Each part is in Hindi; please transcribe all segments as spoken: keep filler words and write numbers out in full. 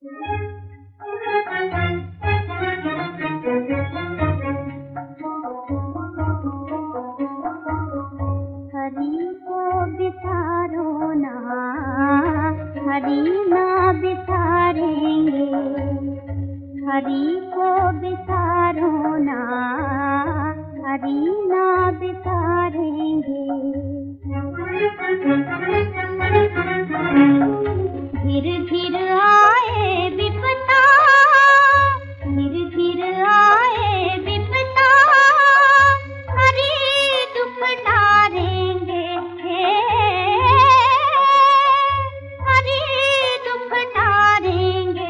हरि को बिसारो ना, हरि ना बिसारेंगे, हरि को बिसारो ना, हरि ना बिसारेंगे। धीर धीर आए विपदा, धीर धीर आए विपदा, हरि दुख टारेंगे, हरि दुख टारेंगे,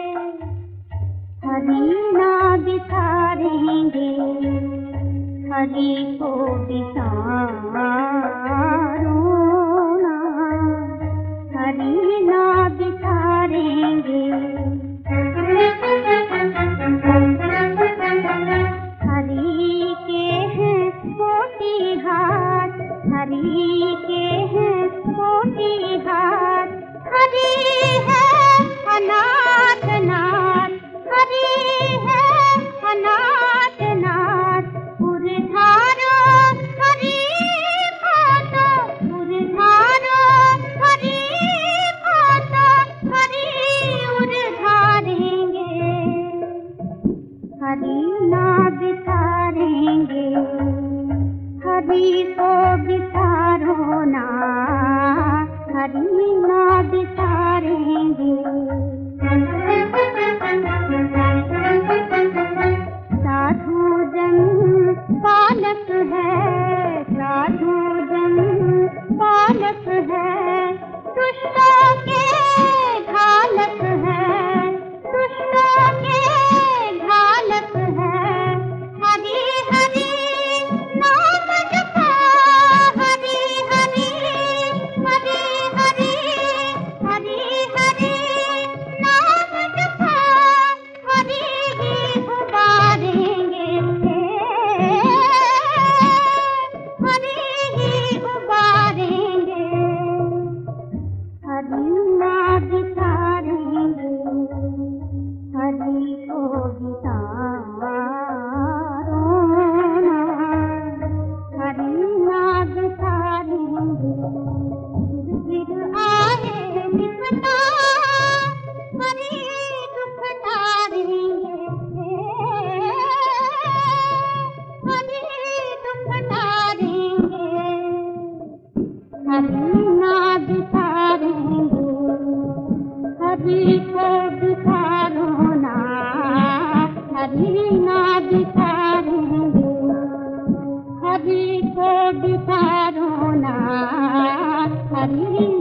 हरि ना बिसारेंगे, हरि को बिसारो ना, हरि ना बिसारेंगे। हरि के हैं कोटि हाथ, हरि के हैं कोटि हाथ, हरि है अनाथ नाथ, हरि है अनाथ नाथ। उरधारो हरि को तो, उरधारो हरि को तो, हरि उरधारेंगे, हरि ना बिसारेंगे, हरि को बिसारो ना, हरि ना बिसारेंगे। साधु जन पालक है, साधु जन पालक है, दुष्टों के घालक है, दुष्टों के घालक है। हरि हरि नाम जपो, हरि हरि, हरि हरि, हरि हरि नाम जपो, हरि ही उबारेंगे, हरि ही उबारेंगे, हरि ना बिसारेंगे, हरि को बिसारो ना, हरि ना बिसारेंगे। गिर गिर आए विपदा, हरि दुख टारेंगे, हरि दुख टारेंगे, हरि ना बिसारेंगे, हरि को बिसारो ना, हरि ना बिसारेंगे, हरि को बिसारो ना, हरि